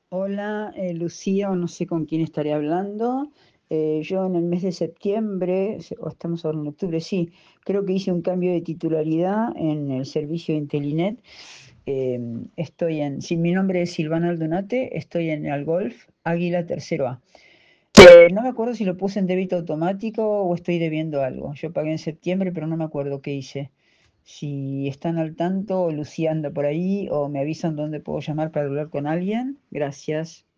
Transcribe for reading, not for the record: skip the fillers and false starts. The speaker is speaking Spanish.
Hola, Lucía, o no sé con quién estaré hablando. Yo en el mes de septiembre, o estamos ahora en octubre, sí, creo que hice un cambio de titularidad en el servicio de Intelinet. Sí, mi nombre es Silvana Aldunate, estoy en el Golf Águila Tercero A. No me acuerdo si lo puse en débito automático o estoy debiendo algo. Yo pagué en septiembre, pero no me acuerdo qué hice. Si están al tanto, o Lucía anda por ahí, o me avisan dónde puedo llamar para hablar con alguien. Gracias.